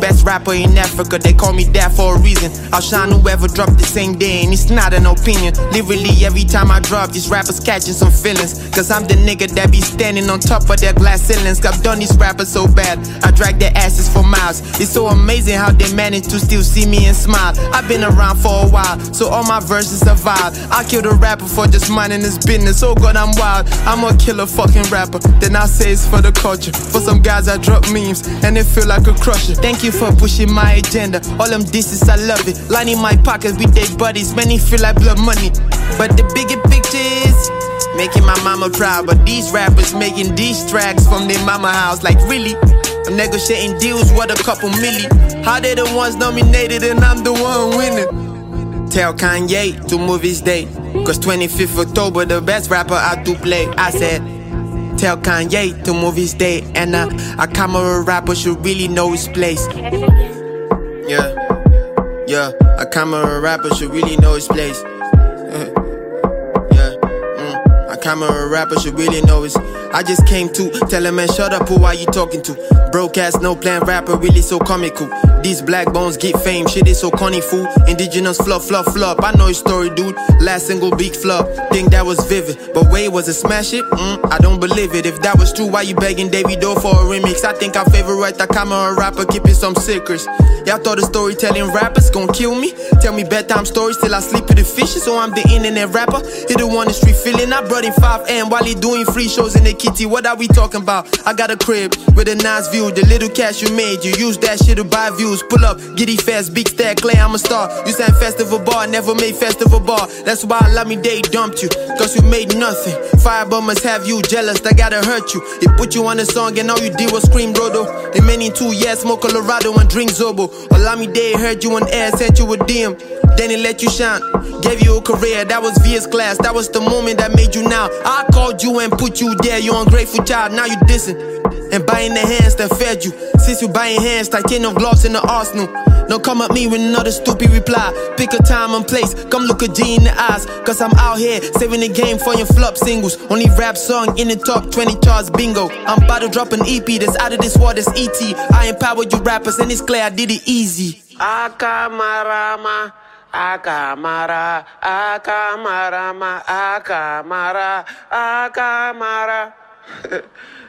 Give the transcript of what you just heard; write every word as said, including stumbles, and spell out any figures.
best rapper in Africa, they call me that for a reason. I'll shine whoever dropped the same day, and it's not an opinion. Literally every time I drop, these rappers catching some feelings. Cause I'm the nigga that be standing on top of their glass ceilings. I've done these rappers so bad, I drag their asses for miles. It's so amazing how they manage to still see me and smile. I've been around for a while, so all my verses are vile. I kill the rapper for just minding his business. Oh god, I'm wild, I'm a killer fucking rapper. Then I say it's for the culture. For some guys I drop memes, and it feel like a crusher. Thank you for pushing my agenda, all them disses I love it. Lining my pockets with their buddies, many feel like blood money. But the bigger picture is making my mama proud. But these rappers making these tracks from their mama house. Like really? I'm negotiating deals worth a couple milli. How they the ones nominated and I'm the one winning? Tell Kanye to move his date, cause twenty-fifth October the best rapper I do play. I said tell Kanye to move his date, and uh, a camera rapper should really know his place. Yeah, yeah, a camera rapper should really know his place. Yeah, mm, a camera rapper should really know his. I just came to tell him, man, shut up, who are you talking to? Broke ass, no plan rapper, really so comical. These black bones get fame, shit is so corny, fool. Indigenous fluff, fluff, fluff. I know his story, dude. Last single, big flop. Think that was vivid, but wait, was it smash it? Mm, I don't believe it. If that was true, why you begging Davido for a remix? I think our favorite Takama rapper keeping some secrets. Y'all thought the storytelling rappers gon' kill me? Tell me bedtime stories till I sleep with the fishes. So I'm the internet rapper. He the one the street feeling. I brought in five A M while he doing free shows in the kitty. What are we talking about? I got a crib with a nice view. The little cash you made, you use that shit to buy views. Pull up, giddy fast, big stack, Clay, I'm a star. You sang festival bar, never made festival bar. That's why I love me, they dumped you, cause you made nothing. Firebombers have you jealous, that gotta hurt you. They put you on a song and all you did was scream Rodo. They many two years, smoke Colorado and drink Zobo. Allow me, they heard you on air, sent you a D M. Then he let you shine, gave you a career, that was Via's class. That was the moment that made you now. I called you and put you there, you ungrateful child, now you dissing. And buying the hands that fed you. Since you buying hands, titanium gloves in the arsenal. Don't come at me with another stupid reply. Pick a time and place, come look a G in the eyes. Cause I'm out here, saving the game for your flop singles. Only rap song in the top twenty charts, bingo. I'm about to drop an E P that's out of this world, that's E T. I empower you rappers and it's clear I did it easy. Akamarama, Akamara, Akamarama, Akamara, Akamara.